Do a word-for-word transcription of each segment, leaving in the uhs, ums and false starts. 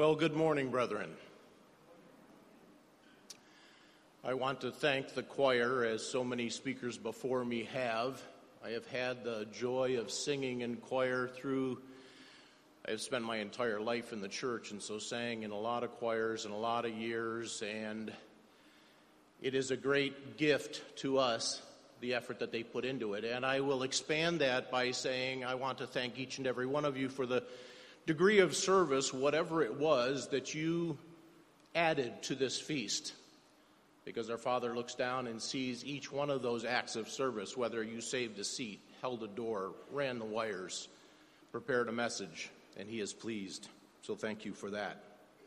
Well, good morning, brethren. I want to thank the choir, as so many speakers before me have. I have had the joy of singing in choir through, I have spent my entire life in the church, and so sang in a lot of choirs and a lot of years, and it is a great gift to us, the effort that they put into it. And I will expand that by saying I want to thank each and every one of you for the degree of service, whatever it was, that you added to this feast. Because our Father looks down and sees each one of those acts of service, whether you saved a seat, held a door, ran the wires, prepared a message, and He is pleased. So thank you for that.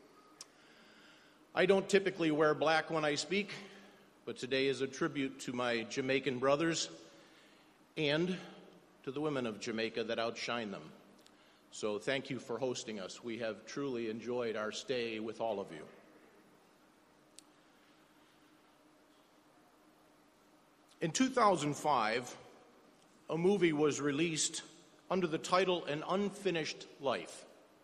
I don't typically wear black when I speak, but today is a tribute to my Jamaican brothers and to the women of Jamaica that outshine them. So thank you for hosting us. We have truly enjoyed our stay with all of you. In two thousand five, a movie was released under the title An Unfinished Life.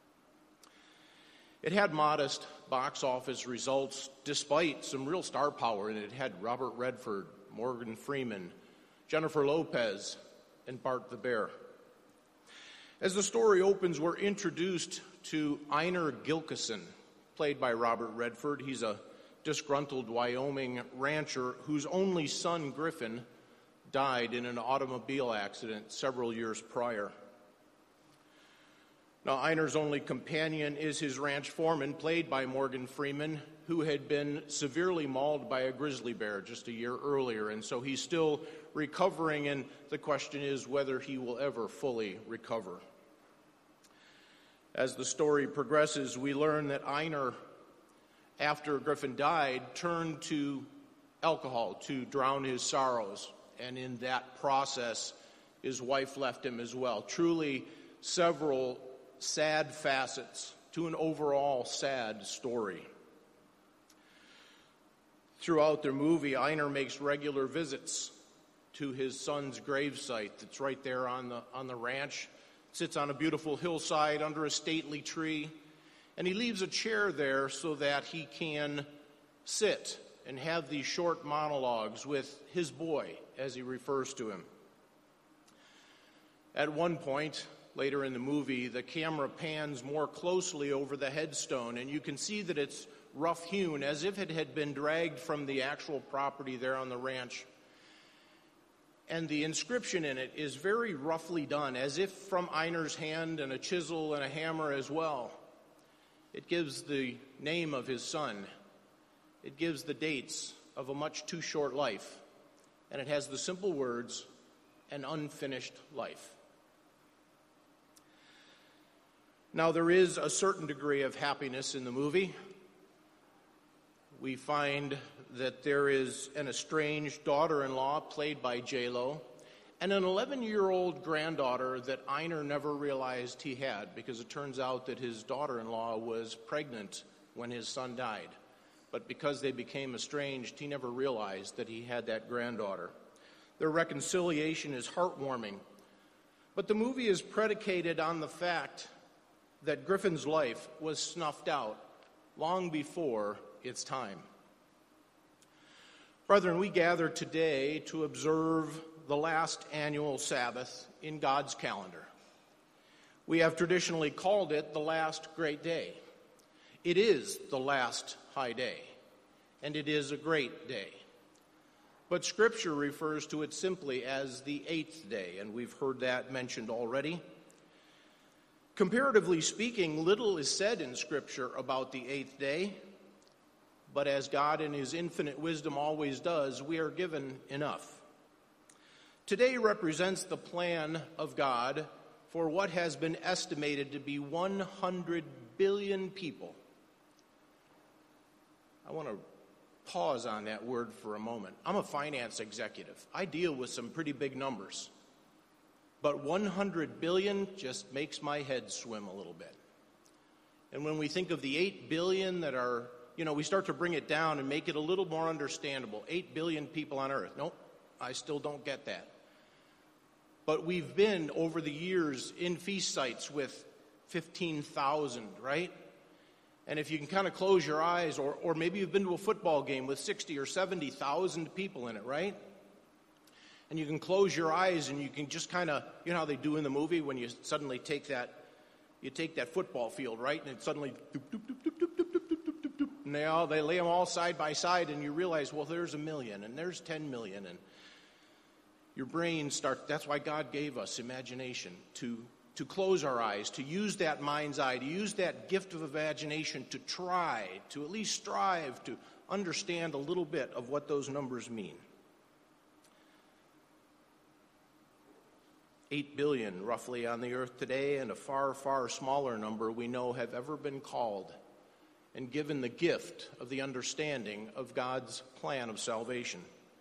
It had modest box office results despite some real star power, and it had Robert Redford, Morgan Freeman, Jennifer Lopez, and Bart the Bear. As the story opens, we're introduced to Einar Gilkison, played by Robert Redford. He's a disgruntled Wyoming rancher whose only son, Griffin, died in an automobile accident several years prior. Now, Einar's only companion is his ranch foreman, played by Morgan Freeman, who had been severely mauled by a grizzly bear just a year earlier, and so he's still recovering, and the question is whether he will ever fully recover. As the story progresses, we learn that Einar, after Griffin died, turned to alcohol to drown his sorrows, and in that process, his wife left him as well. Truly, several sad facets to an overall sad story. Throughout the movie, Einar makes regular visits to his son's gravesite that's right there on the on the ranch. Sits on a beautiful hillside under a stately tree, and he leaves a chair there so that he can sit and have these short monologues with his boy, as he refers to him. At one point, later in the movie, the camera pans more closely over the headstone, and you can see that it's rough-hewn, as if it had been dragged from the actual property there on the ranch. And the inscription in it is very roughly done, as if from Einar's hand, and a chisel and a hammer as well. It gives the name of his son. It gives the dates of a much too short life. And it has the simple words, an unfinished life. Now, there is a certain degree of happiness in the movie. We find that there is an estranged daughter-in-law played by J-Lo and an eleven-year-old granddaughter that Einar never realized he had, because it turns out that his daughter-in-law was pregnant when his son died. But because they became estranged, he never realized that he had that granddaughter. Their reconciliation is heartwarming. But the movie is predicated on the fact that Griffin's life was snuffed out long before its time. Brethren, we gather today to observe the last annual Sabbath in God's calendar. We have traditionally called it the last great day. It is the last high day, and it is a great day. But Scripture refers to it simply as the eighth day, and we've heard that mentioned already. Comparatively speaking, little is said in Scripture about the eighth day, but as God in His infinite wisdom always does, we are given enough. Today represents the plan of God for what has been estimated to be one hundred billion people. I want to pause on that word for a moment. I'm a finance executive. I deal with some pretty big numbers. But one hundred billion just makes my head swim a little bit. And when we think of the eight billion that are, you know, we start to bring it down and make it a little more understandable. eight billion people on earth. Nope, I still don't get that. But we've been, over the years, in feast sites with fifteen thousand, right? And if you can kind of close your eyes, or, or maybe you've been to a football game with sixty or seventy thousand people in it, right? And you can close your eyes and you can just kind of, you know how they do in the movie when you suddenly take that, you take that football field, right? And it suddenly, doop, doop, doop, doop, doop, doop, doop, doop, doop, doop, and they all, they lay them all side by side, and you realize, well, there's a million, and there's ten million, and your brain starts, that's why God gave us imagination, to to close our eyes, to use that mind's eye, to use that gift of imagination to try, to at least strive to understand a little bit of what those numbers mean. Eight billion roughly on the earth today, and a far, far smaller number we know have ever been called and given the gift of the understanding of God's plan of salvation.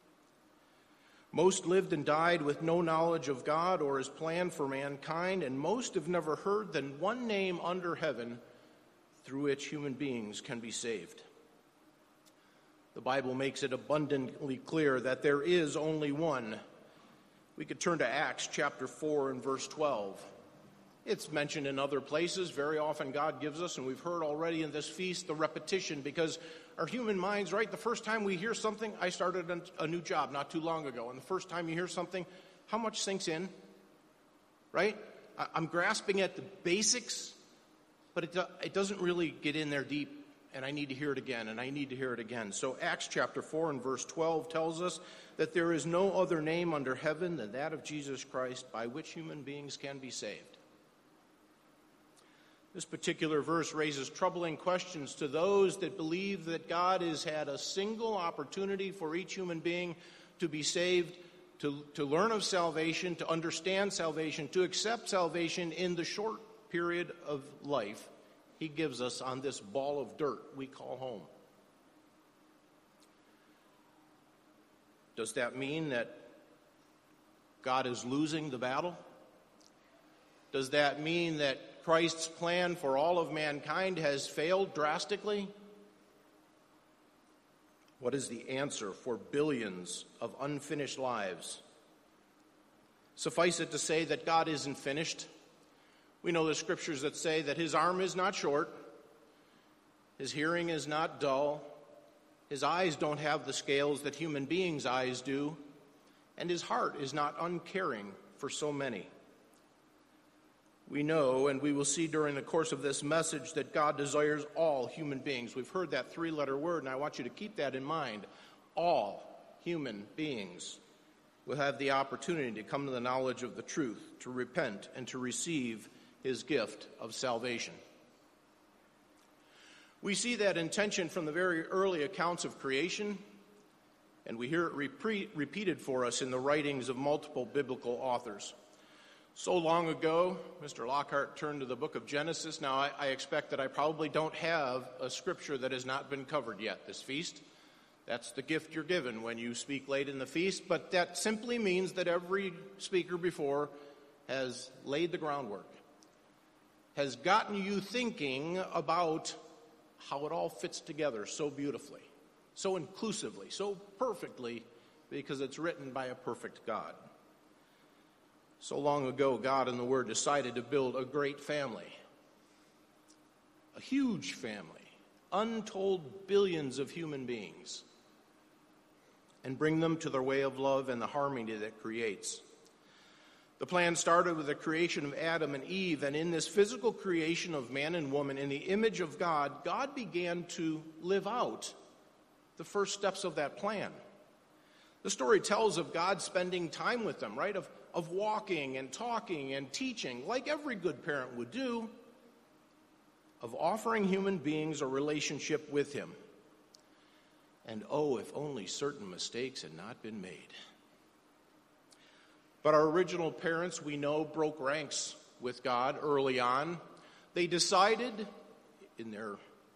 Most lived and died with no knowledge of God or his plan for mankind, and most have never heard than one name under heaven through which human beings can be saved. The Bible makes it abundantly clear that there is only one. We could turn to Acts chapter four and verse twelve. It's mentioned in other places. Very often God gives us, and we've heard already in this feast, the repetition, because our human minds, right, the first time we hear something, I started a new job not too long ago, and the first time you hear something, how much sinks in, right? I'm grasping at the basics, but it, it doesn't really get in there deep, and I need to hear it again, and I need to hear it again. So Acts chapter four and verse twelve tells us that there is no other name under heaven than that of Jesus Christ by which human beings can be saved. This particular verse raises troubling questions to those that believe that God has had a single opportunity for each human being to be saved, to, to learn of salvation, to understand salvation, to accept salvation in the short period of life he gives us on this ball of dirt we call home. Does that mean that God is losing the battle? Does that mean that Christ's plan for all of mankind has failed drastically? What is the answer for billions of unfinished lives? Suffice it to say that God isn't finished. We know the scriptures that say that his arm is not short, his hearing is not dull, his eyes don't have the scales that human beings' eyes do, and his heart is not uncaring for so many. We know, and we will see during the course of this message, that God desires all human beings. We've heard that three-letter word, and I want you to keep that in mind. All human beings will have the opportunity to come to the knowledge of the truth, to repent, and to receive his gift of salvation. We see that intention from the very early accounts of creation, and we hear it repeat, repeated for us in the writings of multiple biblical authors. So long ago, Mister Lockhart turned to the book of Genesis. Now, I, I expect that I probably don't have a scripture that has not been covered yet this feast. That's the gift you're given when you speak late in the feast, but that simply means that every speaker before has laid the groundwork, has gotten you thinking about how it all fits together so beautifully, so inclusively, so perfectly, because it's written by a perfect God. So long ago, God in the Word decided to build a great family, a huge family, untold billions of human beings, and bring them to their way of love and the harmony that creates. The plan started with the creation of Adam and Eve, and in this physical creation of man and woman, in the image of God, God began to live out the first steps of that plan. The story tells of God spending time with them, right? Of, of walking and talking and teaching, like every good parent would do, of offering human beings a relationship with him. And oh, if only certain mistakes had not been made. But our original parents, we know, broke ranks with God early on. They decided in their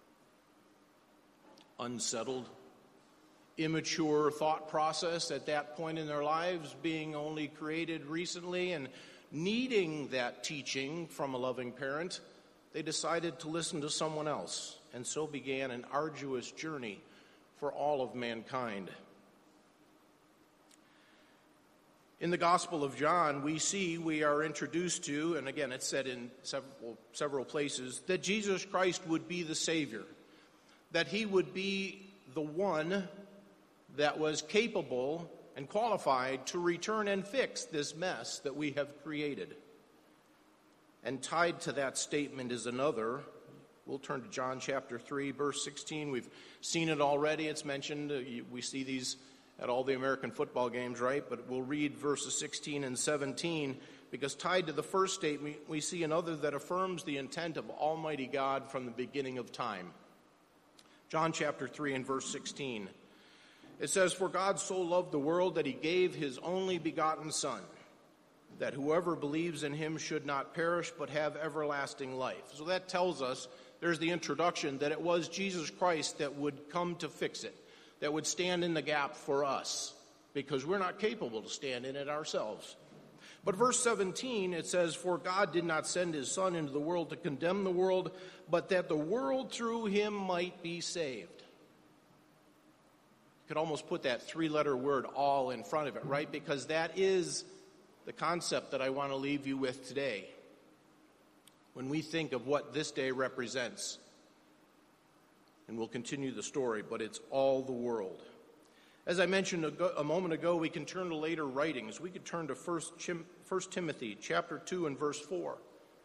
unsettled, immature thought process at that point in their lives, being only created recently and needing that teaching from a loving parent, they decided to listen to someone else, and so began an arduous journey for all of mankind. In the Gospel of John, we see, we are introduced to, and again it's said in several, several places, that Jesus Christ would be the Savior, that he would be the one that was capable and qualified to return and fix this mess that we have created. And tied to that statement is another. We'll turn to John chapter three, verse sixteen. We've seen it already. It's mentioned. Uh, we see these at all the American football games, right? But we'll read verses sixteen and seventeen, because tied to the first statement, we see another that affirms the intent of Almighty God from the beginning of time. John chapter three and verse sixteen. It says, "For God so loved the world that he gave his only begotten Son, that whoever believes in him should not perish but have everlasting life." So that tells us, there's the introduction, that it was Jesus Christ that would come to fix it, that would stand in the gap for us, because we're not capable to stand in it ourselves. But verse seventeen, it says, "For God did not send his Son into the world to condemn the world, but that the world through him might be saved." You could almost put that three-letter word "all" in front of it, right? Because that is the concept that I want to leave you with today. When we think of what this day represents, and we'll continue the story, but it's all the world. As I mentioned a, a moment ago, we can turn to later writings. We could turn to First Timothy chapter two and verse four.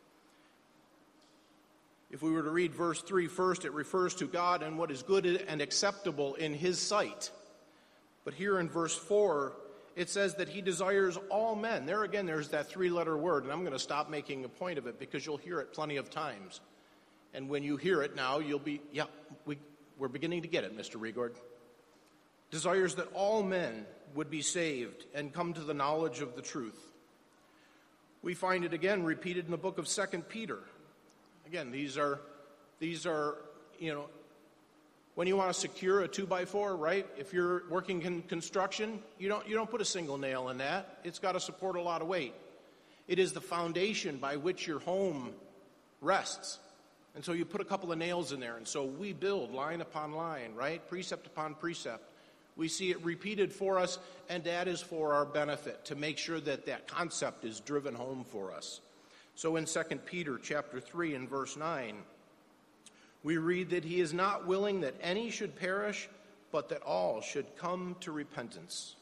If we were to read verse three first, it refers to God and what is good and acceptable in his sight. But here in verse four, it says that he desires all men. There again, there's that three-letter word, and I'm going to stop making a point of it because you'll hear it plenty of times. And when you hear it now, you'll be, yeah, we, we're beginning to get it, Mister Regord. Desires that all men would be saved and come to the knowledge of the truth. We find it again repeated in the book of Second Peter. Again, these are, these are, you know, when you want to secure a two by four, right? If you're working in construction, you don't, you don't put a single nail in that. It's got to support a lot of weight. It is the foundation by which your home rests. And so you put a couple of nails in there. And so we build line upon line, right? Precept upon precept. We see it repeated for us, and that is for our benefit, to make sure that that concept is driven home for us. So in Second Peter chapter three and verse nine, we read that he is not willing that any should perish, but that all should come to repentance.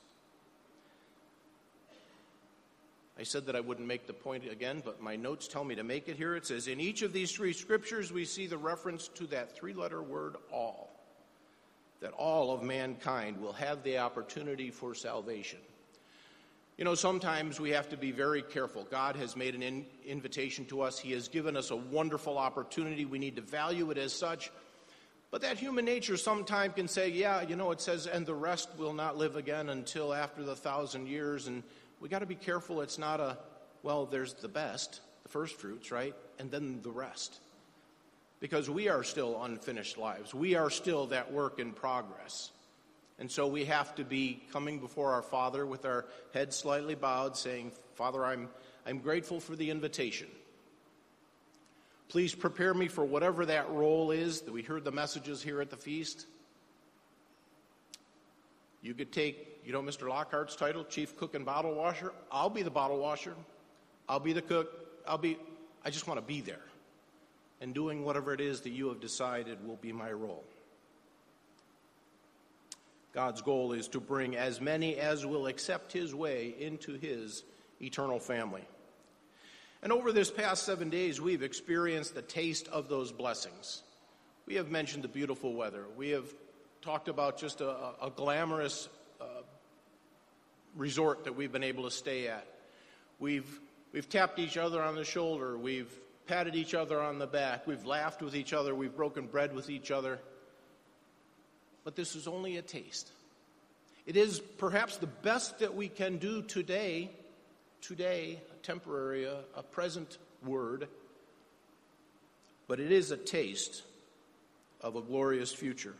I said that I wouldn't make the point again, but my notes tell me to make it here. It says, in each of these three scriptures, we see the reference to that three-letter word, all. That all of mankind will have the opportunity for salvation. You know, sometimes we have to be very careful. God has made an in- invitation to us. He has given us a wonderful opportunity. We need to value it as such. But that human nature sometimes can say, yeah, you know, it says, and the rest will not live again until after the thousand years. And we got to be careful. It's not a, well, there's the best, the first fruits, right? And then the rest. Because we are still unfinished lives. We are still that work in progress. And so we have to be coming before our Father with our heads slightly bowed, saying, Father, I'm, I'm grateful for the invitation. Please prepare me for whatever that role is that we heard the messages here at the feast. You could take, you know, Mister Lockhart's title, Chief Cook and Bottle Washer. I'll be the bottle washer. I'll be the cook. I'll be, I just want to be there. And doing whatever it is that you have decided will be my role. God's goal is to bring as many as will accept his way into his eternal family. And over this past seven days, we've experienced the taste of those blessings. We have mentioned the beautiful weather. We have talked about just a, a glamorous uh, resort that we've been able to stay at. We've, we've tapped each other on the shoulder. We've patted each other on the back. We've laughed with each other. We've broken bread with each other. But this is only a taste. It is perhaps the best that we can do today, today, a temporary, a, a present word, but it is a taste of a glorious future.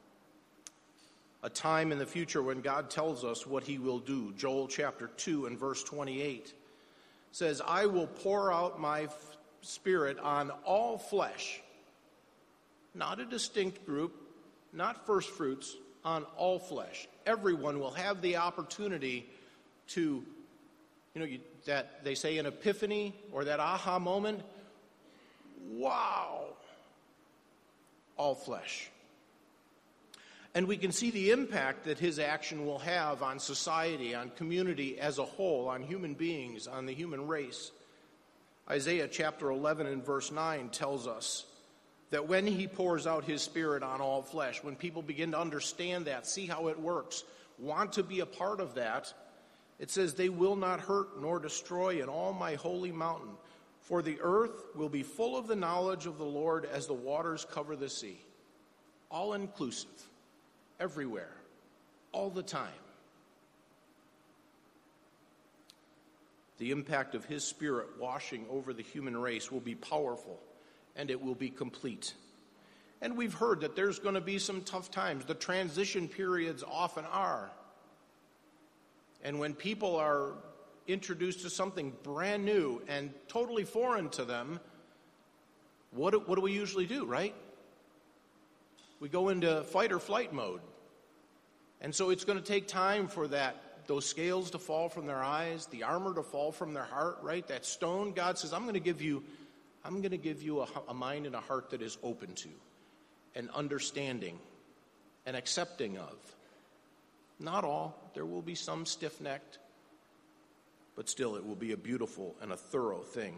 A time in the future when God tells us what he will do. Joel chapter two and verse twenty-eight says, I will pour out my f- spirit on all flesh, not a distinct group, not first fruits, on all flesh. Everyone will have the opportunity to You know, you, that they say an epiphany or that aha moment. Wow! All flesh. And we can see the impact that his action will have on society, on community as a whole, on human beings, on the human race. Isaiah chapter eleven and verse nine tells us that when he pours out his Spirit on all flesh, when people begin to understand that, see how it works, want to be a part of that, it says, they will not hurt nor destroy in all my holy mountain, for the earth will be full of the knowledge of the Lord as the waters cover the sea. All inclusive. Everywhere, all the time. The impact of his Spirit washing over the human race will be powerful, and it will be complete. And we've heard that there's going to be some tough times. The transition periods often are. And when people are introduced to something brand new and totally foreign to them, what do, what do we usually do, right? We go into fight or flight mode. And so it's going to take time for that, those scales to fall from their eyes, the armor to fall from their heart, right? That stone, God says, I'm going to give you, I'm going to give you a, a mind and a heart that is open to, and understanding, and accepting of. Not all. There will be some stiff-necked, but still it will be a beautiful and a thorough thing.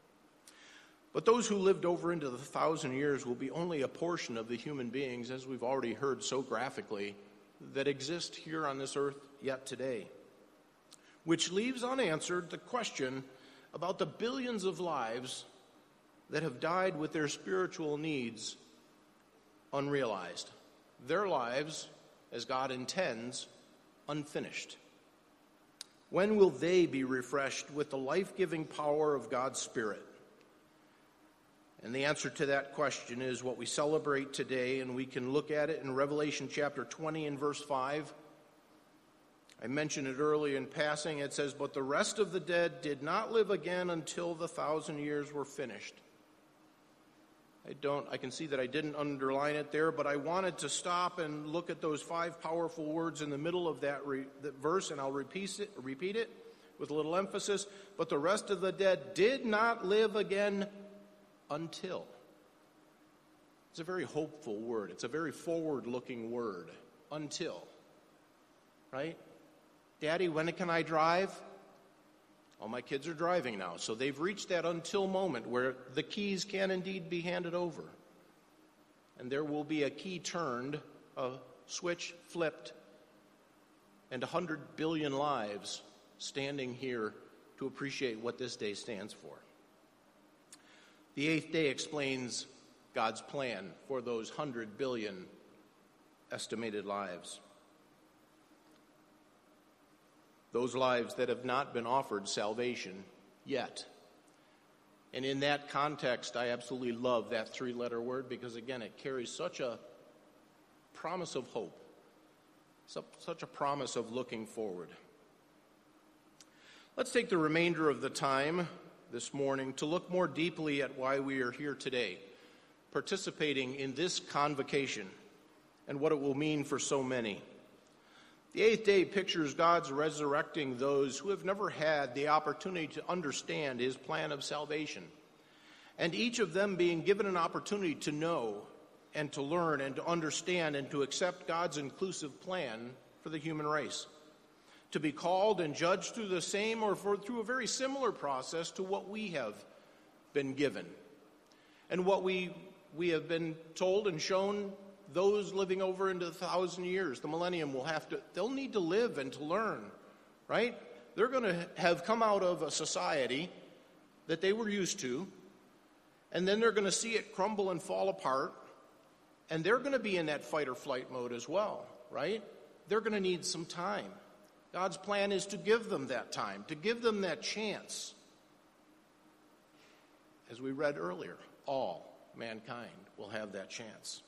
But those who lived over into the thousand years will be only a portion of the human beings, as we've already heard so graphically, that exist here on this earth yet today. Which leaves unanswered the question about the billions of lives that have died with their spiritual needs unrealized. Their lives, as God intends, unfinished. When will they be refreshed with the life-giving power of God's Spirit? And the answer to that question is what we celebrate today, and we can look at it in Revelation chapter twenty and verse five. I mentioned it earlier in passing. It says, "But the rest of the dead did not live again until the thousand years were finished." I don't, I can see that I didn't underline it there, but I wanted to stop and look at those five powerful words in the middle of that, re, that verse, and I'll repeat it, repeat it with a little emphasis. But the rest of the dead did not live again until. It's a very hopeful word. It's a very forward-looking word. Until. Right? Daddy, when can I drive? All my kids are driving now. So they've reached that until moment where the keys can indeed be handed over. And there will be a key turned, a switch flipped, and a hundred billion lives standing here to appreciate what this day stands for. The eighth day explains God's plan for those hundred billion estimated lives. Those lives that have not been offered salvation yet. And in that context, I absolutely love that three-letter word because, again, it carries such a promise of hope, such a promise of looking forward. Let's take the remainder of the time this morning to look more deeply at why we are here today, participating in this convocation and what it will mean for so many. The eighth day pictures God's resurrecting those who have never had the opportunity to understand his plan of salvation, and each of them being given an opportunity to know and to learn and to understand and to accept God's inclusive plan for the human race, to be called and judged through the same or for, through a very similar process to what we have been given. And what we we have been told and shown, those living over into the thousand years, the millennium, will have to, they'll need to live and to learn, right? They're going to have come out of a society that they were used to, and then they're going to see it crumble and fall apart, and they're going to be in that fight or flight mode as well, right? They're going to need some time. God's plan is to give them that time, to give them that chance. As we read earlier, all mankind will have that chance.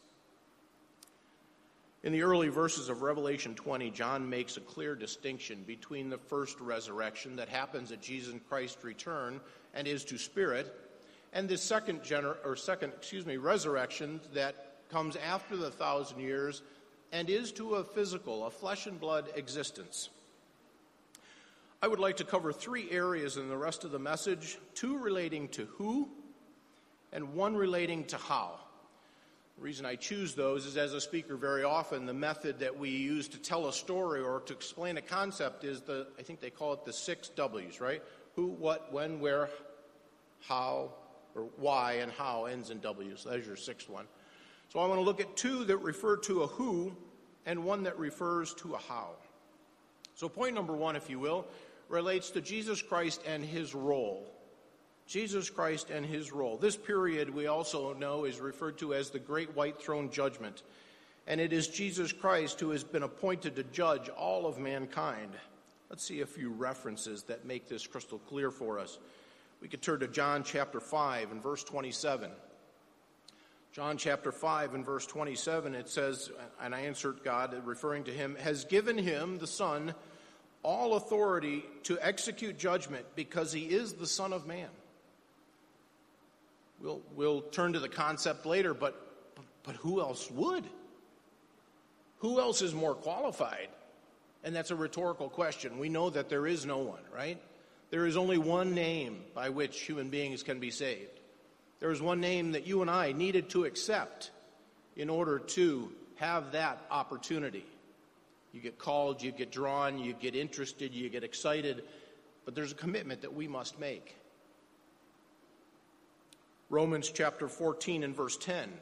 In the early verses of Revelation twenty, John makes a clear distinction between the first resurrection that happens at Jesus Christ's return and is to spirit, and the second gener- or second, excuse me, resurrection that comes after the thousand years and is to a physical, a flesh and blood existence. I would like to cover three areas in the rest of the message, two relating to who and one relating to how. The reason I choose those is, as a speaker, very often the method that we use to tell a story or to explain a concept is the, I think they call it the six W's, right? Who, what, when, where, how, or why, and how ends in W. So there's your sixth one. So I want to look at two that refer to a who and one that refers to a how. So point number one, if you will, relates to Jesus Christ and his role. Jesus Christ and his role. This period we also know is referred to as the Great White Throne Judgment. And it is Jesus Christ who has been appointed to judge all of mankind. Let's see a few references that make this crystal clear for us. We could turn to John chapter five and verse twenty-seven. John chapter five and verse twenty-seven, it says, and I insert God, referring to him, has given him, the Son, all authority to execute judgment because he is the Son of Man. We'll, we'll turn to the concept later, but, but who else would? Who else is more qualified? And that's a rhetorical question. We know that there is no one, right? There is only one name by which human beings can be saved. There is one name that you and I needed to accept in order to have that opportunity. You get called, you get drawn, you get interested, you get excited, but there's a commitment that we must make. Romans chapter fourteen and verse ten.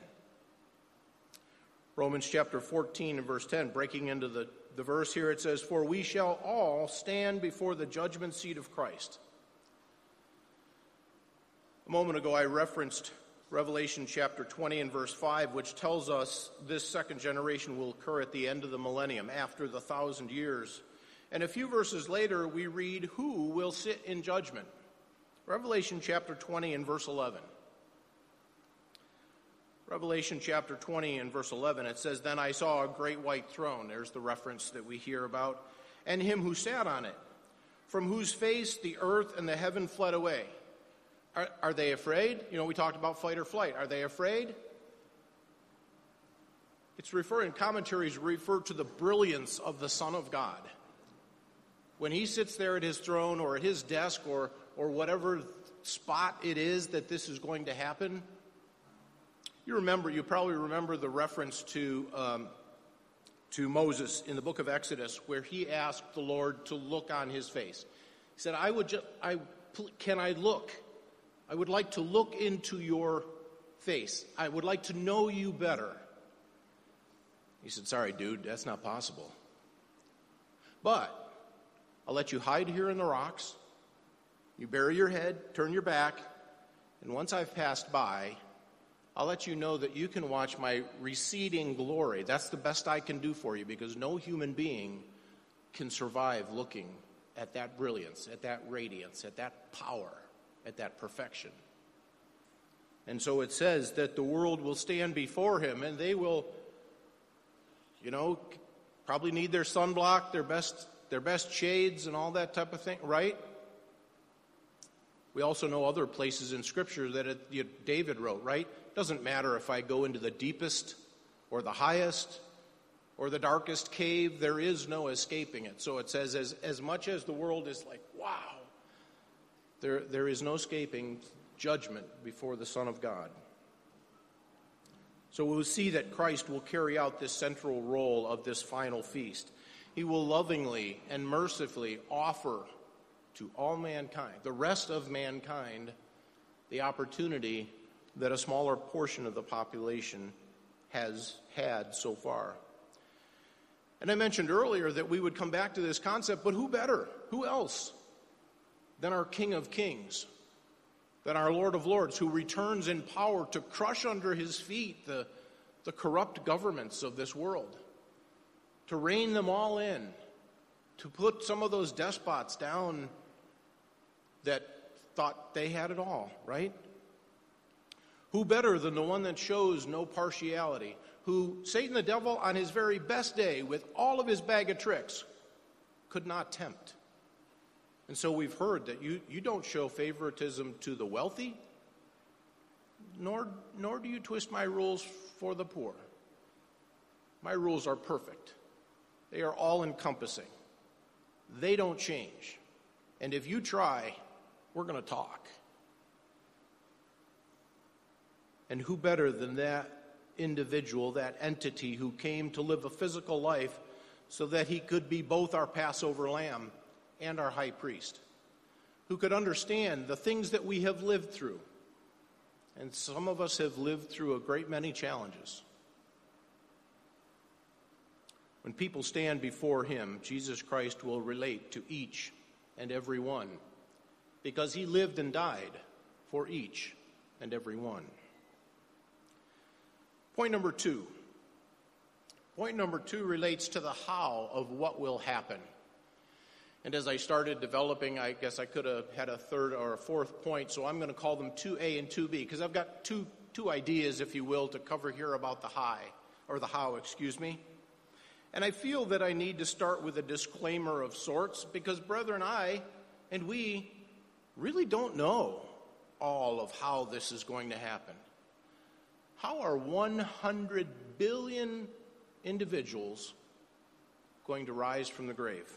Romans chapter fourteen and verse ten, breaking into the, the verse here, it says, for we shall all stand before the judgment seat of Christ. A moment ago I referenced Revelation chapter twenty and verse five, which tells us this second generation will occur at the end of the millennium, after the thousand years. And a few verses later we read who will sit in judgment. Revelation chapter twenty and verse eleven. Revelation chapter twenty and verse eleven, it says, then I saw a great white throne. There's the reference that we hear about. And him who sat on it, from whose face the earth and the heaven fled away. Are, are they afraid? You know, we talked about fight or flight. Are they afraid? It's referring, commentaries refer to the brilliance of the Son of God. When he sits there at his throne or at his desk or, or whatever spot it is that this is going to happen, You remember, you probably remember the reference to um, to Moses in the book of Exodus, where he asked the Lord to look on his face. He said, "I would, just, I can I look? I would like to look into your face. I would like to know you better." He said, "Sorry, dude, that's not possible. But I'll let you hide here in the rocks. You bury your head, turn your back, and once I've passed by, I'll let you know that you can watch my receding glory. That's the best I can do for you, because no human being can survive looking at that brilliance, at that radiance, at that power, at that perfection." And so it says that the world will stand before him, and they will, you know, probably need their sunblock, their best, their best shades, and all that type of thing, right? We also know other places in Scripture that it, you, David wrote, right? Doesn't matter if I go into the deepest or the highest or the darkest cave, there is no escaping it. So it says, as, as much as the world is like, wow, there, there is no escaping judgment before the Son of God. So we'll see that Christ will carry out this central role of this final feast. He will lovingly and mercifully offer to all mankind, the rest of mankind, the opportunity that a smaller portion of the population has had so far. And I mentioned earlier that we would come back to this concept, but who better? Who else than our King of Kings, than our Lord of Lords, who returns in power to crush under his feet the, the corrupt governments of this world, to rein them all in, to put some of those despots down that thought they had it all, right? Who better than the one that shows no partiality, who Satan the devil on his very best day with all of his bag of tricks could not tempt. And so we've heard that you, you don't show favoritism to the wealthy, nor, nor do you twist my rules for the poor. My rules are perfect. They are all-encompassing. They don't change. And if you try, we're going to talk. And who better than that individual, that entity who came to live a physical life so that he could be both our Passover lamb and our high priest, who could understand the things that we have lived through. And some of us have lived through a great many challenges. When people stand before him, Jesus Christ will relate to each and every one, because he lived and died for each and every one. Point number two. Point number two relates to the how of what will happen. And as I started developing, I guess I could have had a third or a fourth point, so I'm going to call them two A and two B, because I've got two two ideas, if you will, to cover here about the high, or the how, excuse me. And I feel that I need to start with a disclaimer of sorts, because brethren, I and we really don't know all of how this is going to happen. How are one hundred billion individuals going to rise from the grave?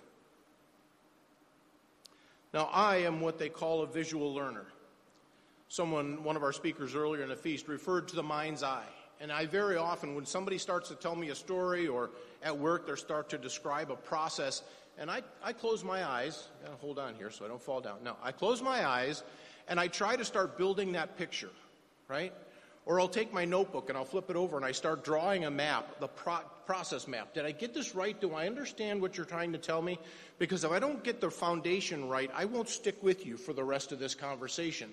Now, I am what they call a visual learner. Someone, one of our speakers earlier in the feast, referred to the mind's eye. And I very often, when somebody starts to tell me a story, or at work they start to describe a process, and I, I close my eyes. Gotta hold on here so I don't fall down. No, I close my eyes, and I try to start building that picture, right? Or I'll take my notebook and I'll flip it over and I start drawing a map, the pro- process map. Did I get this right? Do I understand what you're trying to tell me? Because if I don't get the foundation right, I won't stick with you for the rest of this conversation.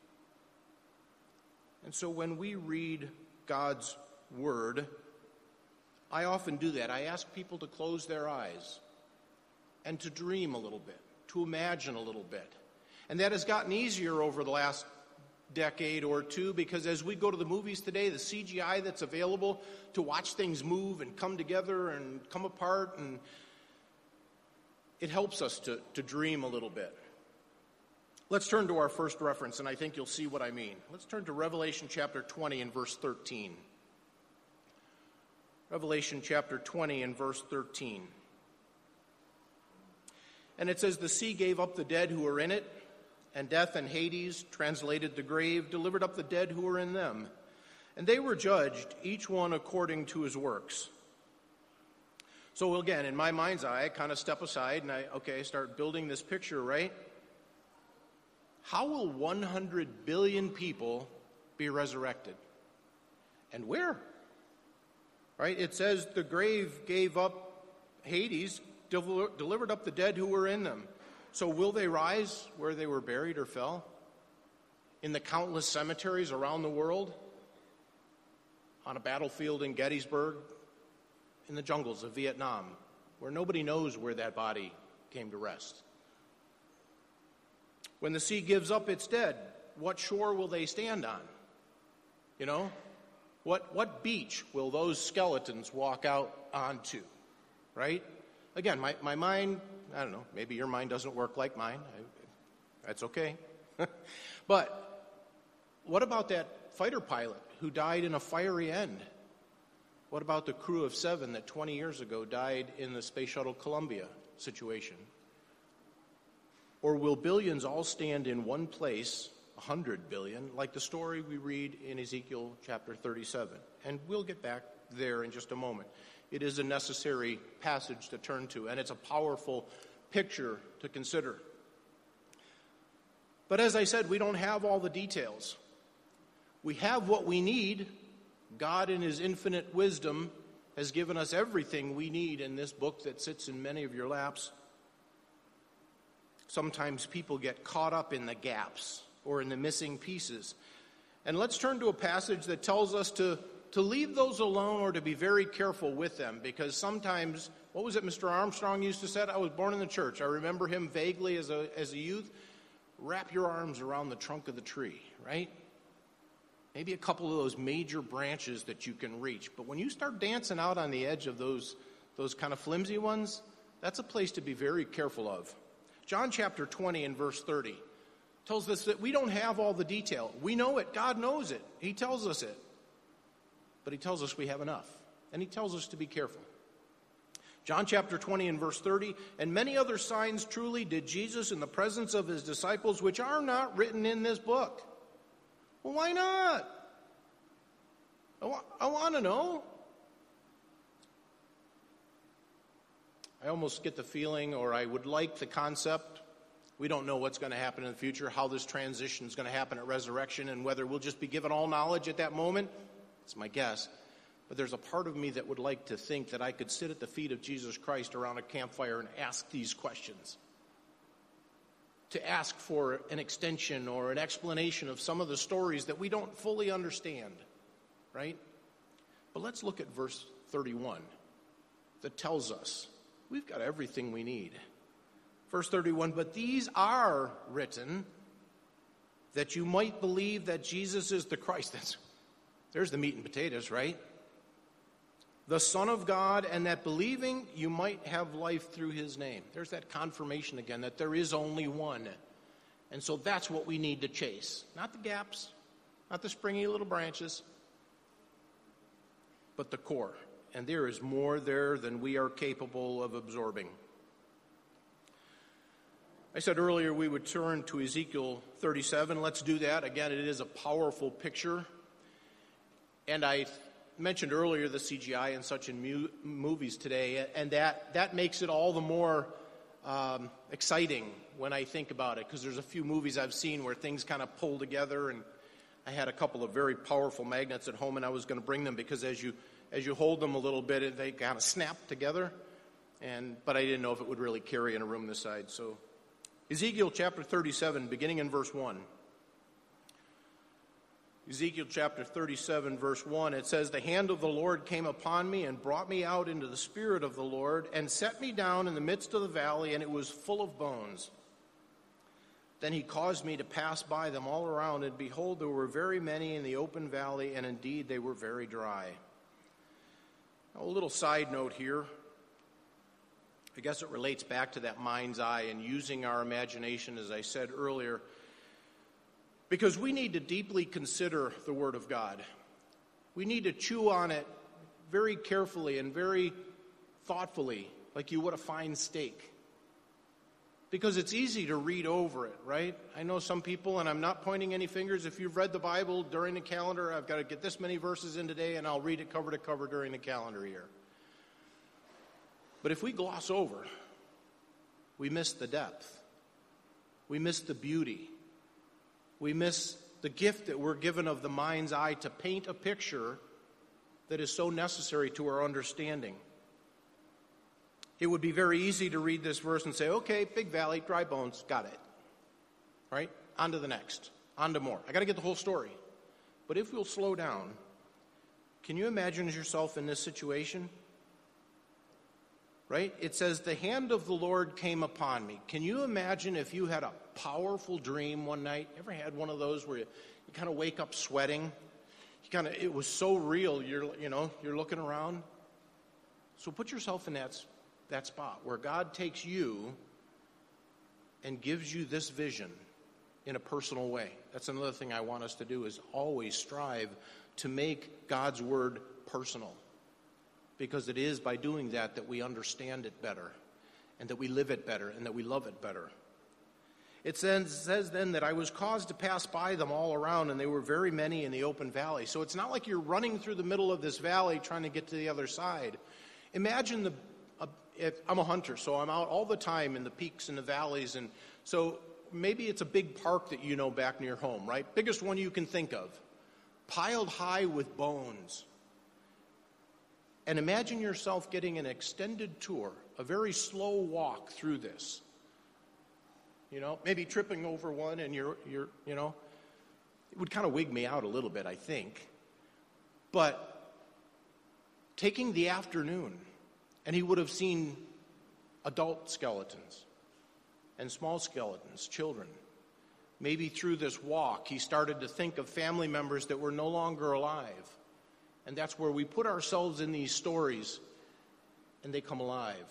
And so when we read God's word, I often do that. I ask people to close their eyes and to dream a little bit, to imagine a little bit. And that has gotten easier over the last decade or two, because as we go to the movies today, the C G I that's available to watch things move and come together and come apart, and it helps us to, to dream a little bit. Let's turn to our first reference, and I think you'll see what I mean. Let's turn to Revelation chapter twenty and verse thirteen. Revelation chapter twenty and verse thirteen. And it says, "The sea gave up the dead who were in it, and death and Hades," translated the grave, "delivered up the dead who were in them. And they were judged, each one according to his works." So again, in my mind's eye, I kind of step aside and I, okay, start building this picture, right? How will one hundred billion people be resurrected? And where? Right? It says the grave gave up Hades, del- delivered up the dead who were in them. So will they rise where they were buried or fell? In the countless cemeteries around the world? On a battlefield in Gettysburg? In the jungles of Vietnam, where nobody knows where that body came to rest? When the sea gives up its dead, what shore will they stand on? You know? What, what beach will those skeletons walk out onto? Right? Again, my, my mind, I don't know, maybe your mind doesn't work like mine. I, that's okay. But what about that fighter pilot who died in a fiery end? What about the crew of seven that twenty years ago died in the Space Shuttle Columbia situation? Or will billions all stand in one place, a hundred billion, like the story we read in Ezekiel chapter thirty-seven? And we'll get back there in just a moment. It is a necessary passage to turn to, and it's a powerful picture to consider. But as I said, we don't have all the details. We have what we need. God, in his infinite wisdom, has given us everything we need in this book that sits in many of your laps. Sometimes people get caught up in the gaps or in the missing pieces. And let's turn to a passage that tells us to, to leave those alone or to be very careful with them, because sometimes, what was it Mister Armstrong used to say? I was born in the church. I remember him vaguely as a, as a youth. Wrap your arms around the trunk of the tree, right? Maybe a couple of those major branches that you can reach. But when you start dancing out on the edge of those, those kind of flimsy ones, that's a place to be very careful of. John chapter twenty and verse thirty tells us that we don't have all the detail. We know it. God knows it. He tells us it. But he tells us we have enough. And he tells us to be careful. John chapter twenty and verse thirty, and many other signs truly did Jesus in the presence of his disciples, which are not written in this book. Well, why not? I, wa- I want to know. I almost get the feeling, or I would like the concept, we don't know what's going to happen in the future, how this transition is going to happen at resurrection, and whether we'll just be given all knowledge at that moment. It's my guess. But there's a part of me that would like to think that I could sit at the feet of Jesus Christ around a campfire and ask these questions. To ask for an extension or an explanation of some of the stories that we don't fully understand, right? But let's look at verse thirty-one that tells us we've got everything we need. Verse thirty-one, but these are written that you might believe that Jesus is the Christ. That's, there's the meat and potatoes, right? The Son of God, and that believing you might have life through his name. There's that confirmation again that there is only one. And so that's what we need to chase. Not the gaps, not the springy little branches, but the core. And there is more there than we are capable of absorbing. I said earlier we would turn to Ezekiel thirty-seven. Let's do that. Again, it is a powerful picture. And I mentioned earlier the C G I and such in mu- movies today, and that, that makes it all the more um, exciting when I think about it, because there's a few movies I've seen where things kind of pull together, and I had a couple of very powerful magnets at home, and I was going to bring them because as you as you hold them a little bit, they kind of snap together, and but I didn't know if it would really carry in a room this size. So Ezekiel chapter thirty-seven, beginning in verse one. Ezekiel chapter thirty-seven, verse one, it says, the hand of the Lord came upon me and brought me out into the spirit of the Lord and set me down in the midst of the valley, and it was full of bones. Then he caused me to pass by them all around, and behold, there were very many in the open valley, and indeed they were very dry. Now, a little side note here. I guess it relates back to that mind's eye and using our imagination, as I said earlier, because we need to deeply consider the Word of God. We need to chew on it very carefully and very thoughtfully, like you would a fine steak. Because it's easy to read over it, right? I know some people, and I'm not pointing any fingers, if you've read the Bible during the calendar, I've got to get this many verses in today, and I'll read it cover to cover during the calendar year. But if we gloss over, we miss the depth. We miss the beauty. We miss the gift that we're given of the mind's eye to paint a picture that is so necessary to our understanding. It would be very easy to read this verse and say, okay, big valley, dry bones, got it. Right? On to the next. On to more. I got to get the whole story. But if we'll slow down, can you imagine yourself in this situation? Right? It says, the hand of the Lord came upon me. Can you imagine if you had a powerful dream one night? Ever had one of those where you, you kind of wake up sweating? You kind of, it was so real, you're, you know, you're looking around. So put yourself in that, that spot where God takes you and gives you this vision in a personal way. That's another thing I want us to do, is always strive to make God's word personal. Because it is by doing that that we understand it better, and that we live it better, and that we love it better. It says, says then that I was caused to pass by them all around, and they were very many in the open valley. So it's not like you're running through the middle of this valley trying to get to the other side. Imagine the, uh, if I'm a hunter, so I'm out all the time in the peaks and the valleys, and so maybe it's a big park that you know back near home, right? Biggest one you can think of, piled high with bones. And imagine yourself getting an extended tour, a very slow walk through this. You know, maybe tripping over one and you're, you're, you know, it would kind of wig me out a little bit, I think. But taking the afternoon, and he would have seen adult skeletons and small skeletons, children. Maybe through this walk, he started to think of family members that were no longer alive. And that's where we put ourselves in these stories, and they come alive.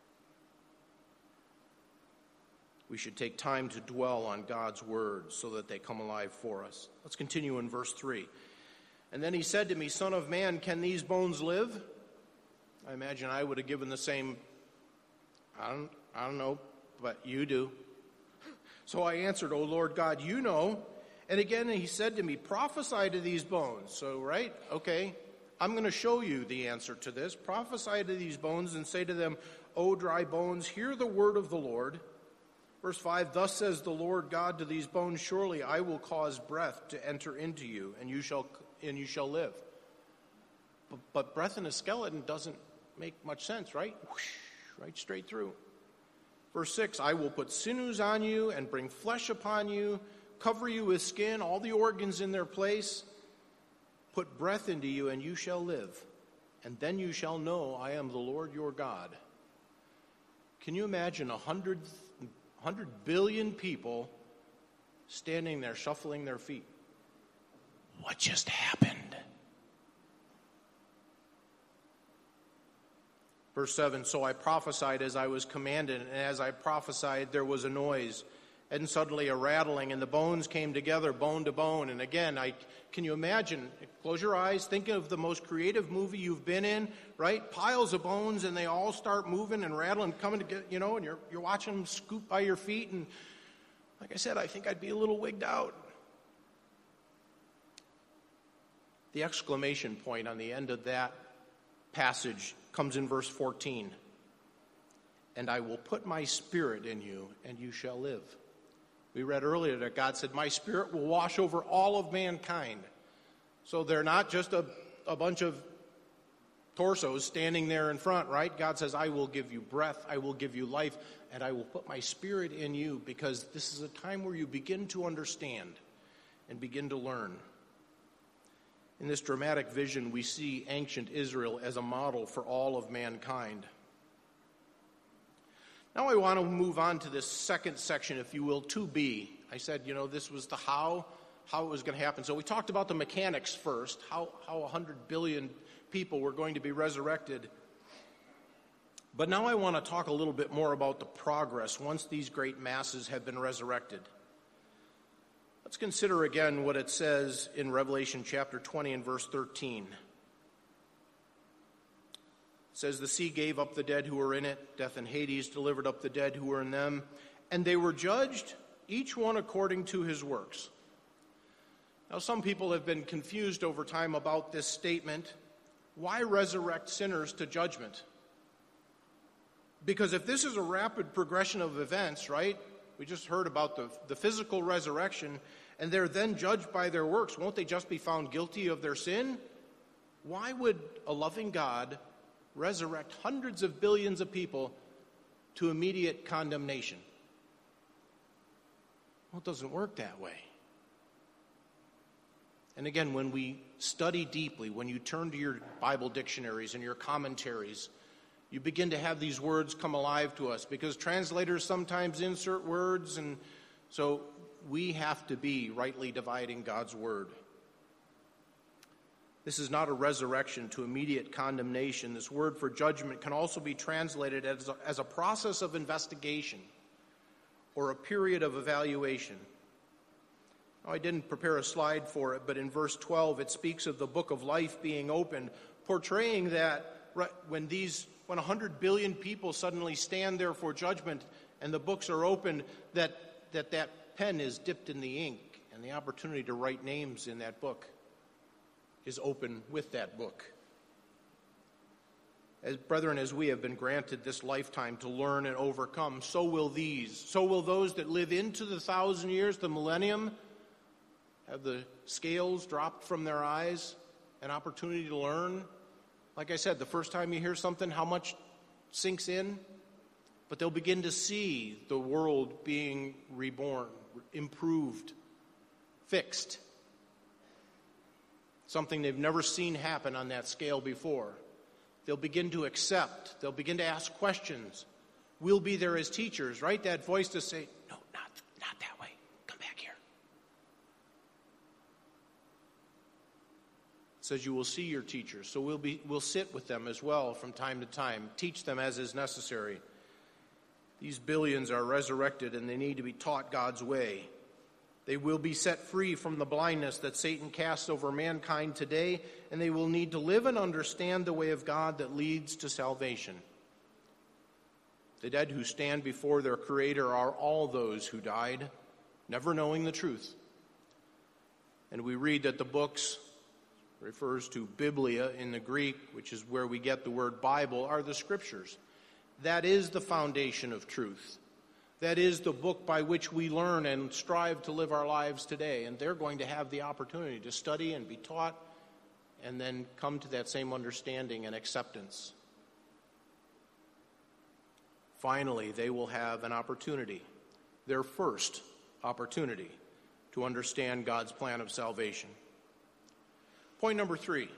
We should take time to dwell on God's words so that they come alive for us. Let's continue in verse three. And then he said to me, Son of man, can these bones live? I imagine I would have given the same, I don't, I don't know, but you do. So I answered, O Lord God, you know. And again, he said to me, prophesy to these bones. So, right, okay, I'm going to show you the answer to this. Prophesy to these bones and say to them, O dry bones, hear the word of the Lord. Verse five, thus says the Lord God to these bones, surely I will cause breath to enter into you, and you shall and you shall live. But, but breath in a skeleton doesn't make much sense, right? Whoosh, right straight through. Verse six, I will put sinews on you and bring flesh upon you, cover you with skin, all the organs in their place, put breath into you, and you shall live. And then you shall know I am the Lord your God. Can you imagine a hundred, hundred billion people standing there shuffling their feet? What just happened? Verse seven, so I prophesied as I was commanded, and as I prophesied there was a noise, and suddenly a rattling, and the bones came together, bone to bone. And again, I can you imagine, close your eyes, think of the most creative movie you've been in, right? Piles of bones, and they all start moving and rattling, coming together, you know, and you're, you're watching them scoop by your feet, and like I said, I think I'd be a little wigged out. The exclamation point on the end of that passage comes in verse fourteen. And I will put my spirit in you, and you shall live. We read earlier that God said, my spirit will wash over all of mankind. So they're not just a, a bunch of torsos standing there in front, right? God says, I will give you breath, I will give you life, and I will put my spirit in you, because this is a time where you begin to understand and begin to learn. In this dramatic vision, we see ancient Israel as a model for all of mankind. Now I want to move on to this second section, if you will, two B. I said, you know, this was the how, how it was going to happen. So we talked about the mechanics first, how, how one hundred billion people were going to be resurrected. But now I want to talk a little bit more about the progress once these great masses have been resurrected. Let's consider again what it says in Revelation chapter twenty and verse thirteen. It says, the sea gave up the dead who were in it, death and Hades delivered up the dead who were in them, and they were judged, each one according to his works. Now, some people have been confused over time about this statement. Why resurrect sinners to judgment? Because if this is a rapid progression of events, right? We just heard about the, the physical resurrection, and they're then judged by their works. Won't they just be found guilty of their sin? Why would a loving God resurrect hundreds of billions of people to immediate condemnation? Well, it doesn't work that way. And again, when we study deeply, when you turn to your Bible dictionaries and your commentaries, you begin to have these words come alive to us, because translators sometimes insert words, and so we have to be rightly dividing God's word. This is not a resurrection to immediate condemnation. This word for judgment can also be translated as a, as a process of investigation or a period of evaluation. Now, I didn't prepare a slide for it, but in verse twelve it speaks of the book of life being opened, portraying that when these when one hundred billion people suddenly stand there for judgment and the books are opened, that, that that pen is dipped in the ink, and the opportunity to write names in that book is open with that book. As brethren, as we have been granted this lifetime to learn and overcome, so will these, so will those that live into the thousand years, the millennium, have the scales dropped from their eyes, an opportunity to learn. Like I said, the first time you hear something, how much sinks in? But they'll begin to see the world being reborn, improved, fixed. Something they've never seen happen on that scale before. They'll begin to accept. They'll begin to ask questions. We'll be there as teachers, right? That voice to say, no, not, not that way. Come back here. It says you will see your teachers. So we'll be we'll sit with them as well from time to time. Teach them as is necessary. These billions are resurrected and they need to be taught God's way. They will be set free from the blindness that Satan casts over mankind today, and they will need to live and understand the way of God that leads to salvation. The dead who stand before their Creator are all those who died, never knowing the truth. And we read that the books, refers to Biblia in the Greek, which is where we get the word Bible, are the Scriptures. That is the foundation of truth. That is the book by which we learn and strive to live our lives today. And they're going to have the opportunity to study and be taught and then come to that same understanding and acceptance. Finally, they will have an opportunity, their first opportunity, to understand God's plan of salvation. Point number three.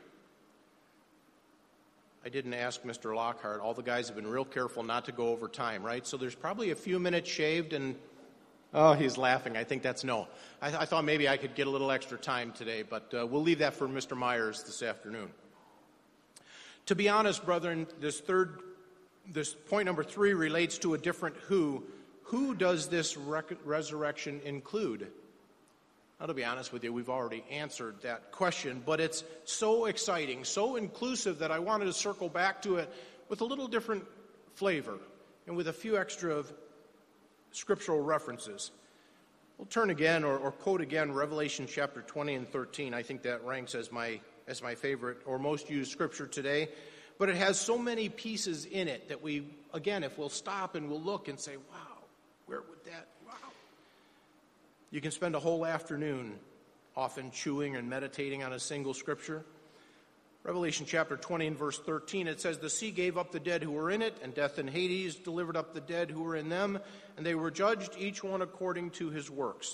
I didn't ask Mister Lockhart. All the guys have been real careful not to go over time, right? So there's probably a few minutes shaved and, oh, he's laughing. I think that's no. I, I thought maybe I could get a little extra time today, but uh, we'll leave that for Mister Myers this afternoon. To be honest, brethren, this third, this point number three relates to a different who. Who does this rec- resurrection include? Now, to be honest with you, we've already answered that question, but it's so exciting, so inclusive that I wanted to circle back to it with a little different flavor and with a few extra of scriptural references. We'll turn again or, or quote again Revelation chapter twenty and thirteen. I think that ranks as my as my favorite or most used scripture today. But it has so many pieces in it that we, again, if we'll stop and we'll look and say, wow, where would that, wow. You can spend a whole afternoon often chewing and meditating on a single scripture. Revelation chapter twenty and verse thirteen, it says, "The sea gave up the dead who were in it, and death and Hades delivered up the dead who were in them, and they were judged, each one according to his works."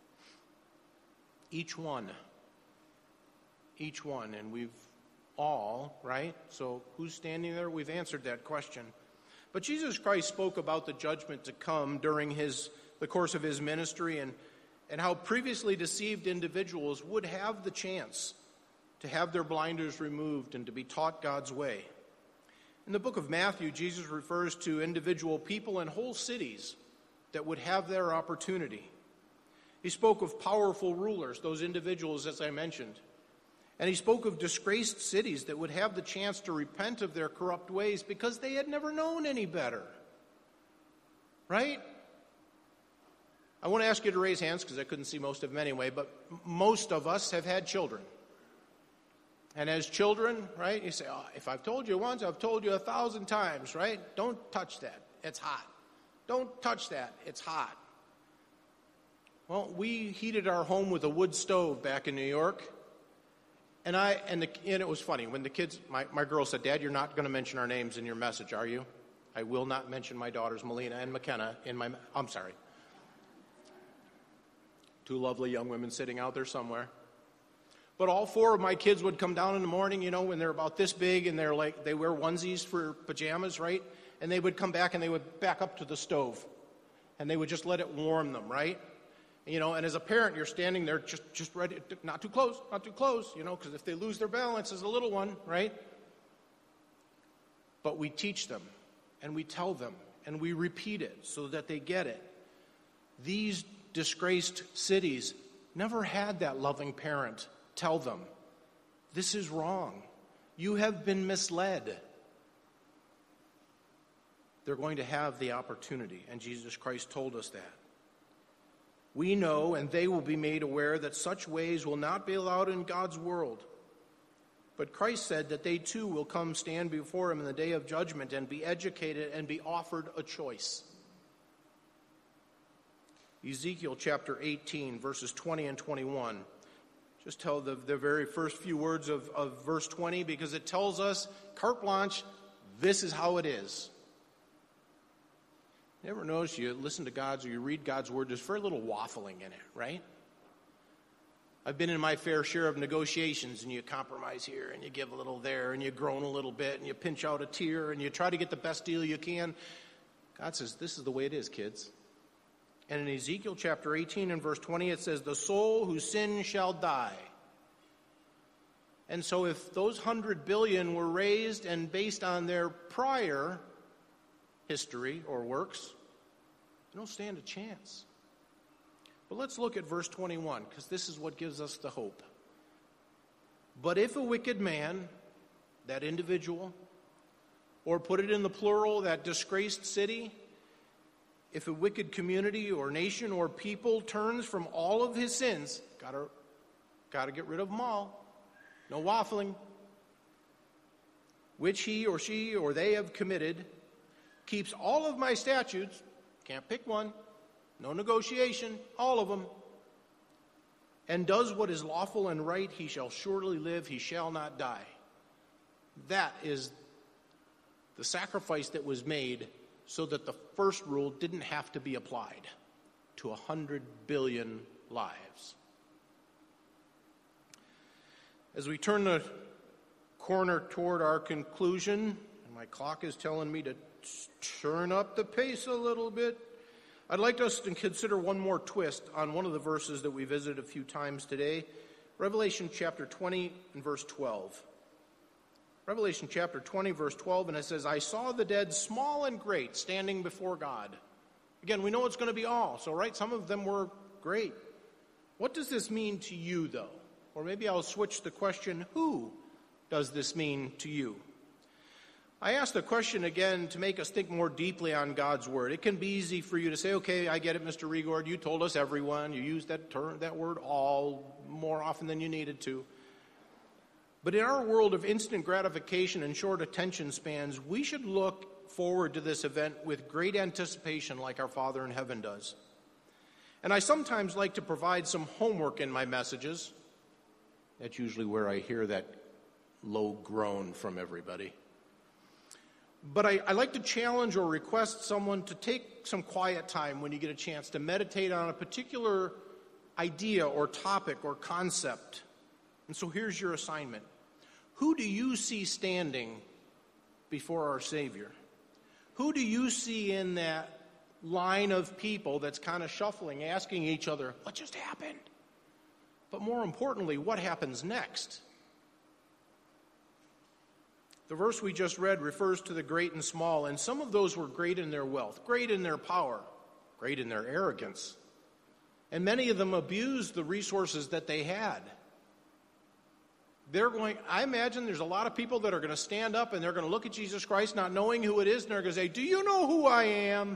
Each one. Each one. And we've all, right? So who's standing there? We've answered that question. But Jesus Christ spoke about the judgment to come during his the course of his ministry, and and how previously deceived individuals would have the chance to have their blinders removed and to be taught God's way. In the book of Matthew, Jesus refers to individual people and whole cities that would have their opportunity. He spoke of powerful rulers, those individuals, as I mentioned. And he spoke of disgraced cities that would have the chance to repent of their corrupt ways because they had never known any better. Right? I want to ask you to raise hands because I couldn't see most of them anyway, but most of us have had children. And as children, right, you say, oh, if I've told you once, I've told you a thousand times, right? Don't touch that. It's hot. Don't touch that. It's hot. Well, we heated our home with a wood stove back in New York. And I and, the, and it was funny. When the kids, my, my girl said, "Dad, you're not going to mention our names in your message, are you?" I will not mention my daughters, Melina and McKenna, in my, I'm sorry. Two lovely young women sitting out there somewhere. But all four of my kids would come down in the morning, you know, when they're about this big and they're like, they wear onesies for pajamas, right? And they would come back and they would back up to the stove. And they would just let it warm them, right? You know, and as a parent, you're standing there just, just ready, to, not too close, not too close, you know, because if they lose their balance as a little one, right? But we teach them, and we tell them, and we repeat it so that they get it. These disgraced cities never had that loving parent tell them, this is wrong. You have been misled. They're going to have the opportunity, and Jesus Christ told us that. We know, and they will be made aware, that such ways will not be allowed in God's world. But Christ said that they too will come stand before him in the day of judgment and be educated and be offered a choice. Ezekiel chapter eighteen, verses twenty and twenty-one. Just tell the, the very first few words of, of verse twenty, because it tells us, carte blanche, this is how it is. You ever notice you listen to God's or you read God's word, there's very little waffling in it, right? I've been in my fair share of negotiations, and you compromise here, and you give a little there, and you groan a little bit, and you pinch out a tear, and you try to get the best deal you can. God says, this is the way it is, kids. And in Ezekiel chapter eighteen and verse twenty, it says, the soul whose sin shall die. And so if those hundred billion were raised and based on their prior history or works, they don't stand a chance. But let's look at verse twenty-one, because this is what gives us the hope. But if a wicked man, that individual, or put it in the plural, that disgraced city, if a wicked community or nation or people turns from all of his sins, gotta, gotta get rid of them all, no waffling, which he or she or they have committed, keeps all of my statutes, can't pick one, no negotiation, all of them, and does what is lawful and right, he shall surely live, he shall not die. That is the sacrifice that was made so that the first rule didn't have to be applied to a hundred billion lives. As we turn the corner toward our conclusion, and my clock is telling me to turn up the pace a little bit, I'd like us to consider one more twist on one of the verses that we visited a few times today, Revelation chapter twenty and verse twelve. Revelation chapter twenty, verse twelve, and it says, I saw the dead, small and great, standing before God. Again, we know it's going to be all, so right, some of them were great. What does this mean to you, though? Or maybe I'll switch the question, who does this mean to you? I asked the question again to make us think more deeply on God's word. It can be easy for you to say, okay, I get it, Mister Regord, you told us everyone, you used that term, that word all more often than you needed to. But in our world of instant gratification and short attention spans, we should look forward to this event with great anticipation like our Father in heaven does. And I sometimes like to provide some homework in my messages. That's usually where I hear that low groan from everybody. But I, I like to challenge or request someone to take some quiet time when you get a chance to meditate on a particular idea or topic or concept. And so here's your assignment. Who do you see standing before our Savior? Who do you see in that line of people that's kind of shuffling, asking each other, what just happened? But more importantly, what happens next? The verse we just read refers to the great and small, and some of those were great in their wealth, great in their power, great in their arrogance. And many of them abused the resources that they had. They're going, I imagine there's a lot of people that are going to stand up and they're going to look at Jesus Christ not knowing who it is, and they're going to say, do you know who I am?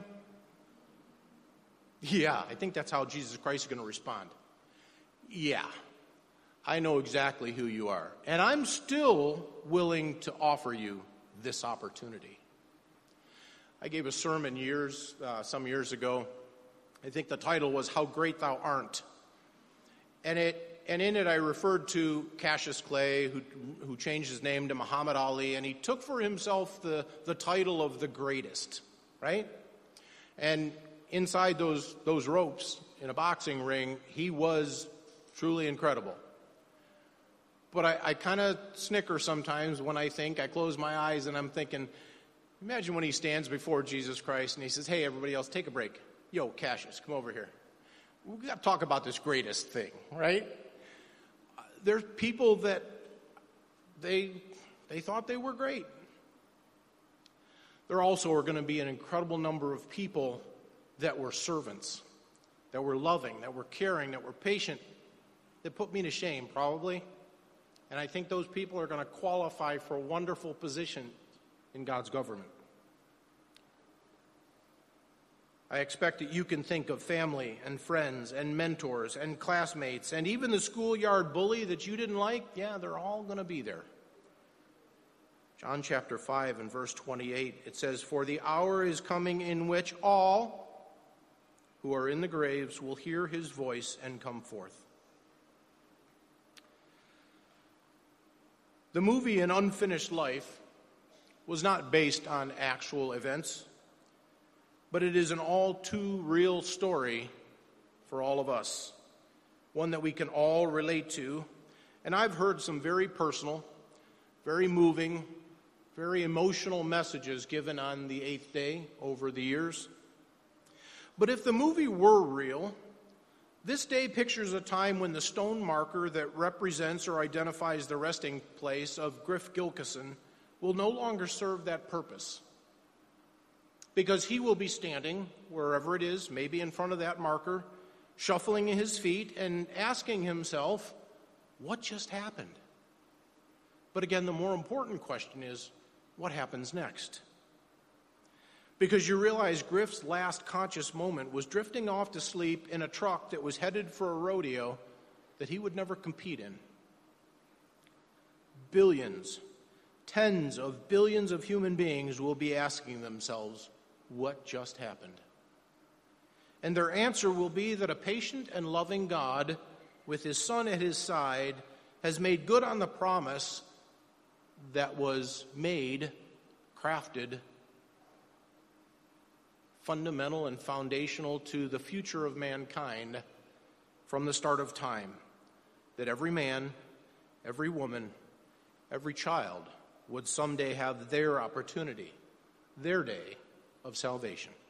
Yeah, I think that's how Jesus Christ is going to respond. Yeah, I know exactly who you are. And I'm still willing to offer you this opportunity. I gave a sermon years, uh, some years ago. I think the title was How Great Thou Art. And it, and in it I referred to Cassius Clay, who, who changed his name to Muhammad Ali, and he took for himself the, the title of the greatest, right? And inside those, those ropes in a boxing ring, he was truly incredible. But I, I kind of snicker sometimes when I think, I close my eyes and I'm thinking, imagine when he stands before Jesus Christ and he says, hey, everybody else, take a break. Yo, Cassius, come over here. We've got to talk about this greatest thing, right? There's people that they, they thought they were great. There also are going to be an incredible number of people that were servants, that were loving, that were caring, that were patient, that put me to shame, probably. And I think those people are going to qualify for a wonderful position in God's government. I expect that you can think of family and friends and mentors and classmates and even the schoolyard bully that you didn't like. Yeah, they're all going to be there. John chapter five and verse twenty-eight, it says, for the hour is coming in which all who are in the graves will hear his voice and come forth. The movie An Unfinished Life was not based on actual events, but it is an all too real story for all of us, one that we can all relate to. And I've heard some very personal, very moving, very emotional messages given on the eighth day over the years. But if the movie were real, this day pictures a time when the stone marker that represents or identifies the resting place of Griff Gilkison will no longer serve that purpose. Because he will be standing, wherever it is, maybe in front of that marker, shuffling his feet and asking himself, what just happened? But again, the more important question is, what happens next? Because you realize Griff's last conscious moment was drifting off to sleep in a truck that was headed for a rodeo that he would never compete in. Billions, tens of billions of human beings will be asking themselves, what just happened? And their answer will be that a patient and loving God, with his Son at his side, has made good on the promise that was made, crafted, fundamental and foundational to the future of mankind from the start of time, that every man, every woman, every child would someday have their opportunity, their day of salvation.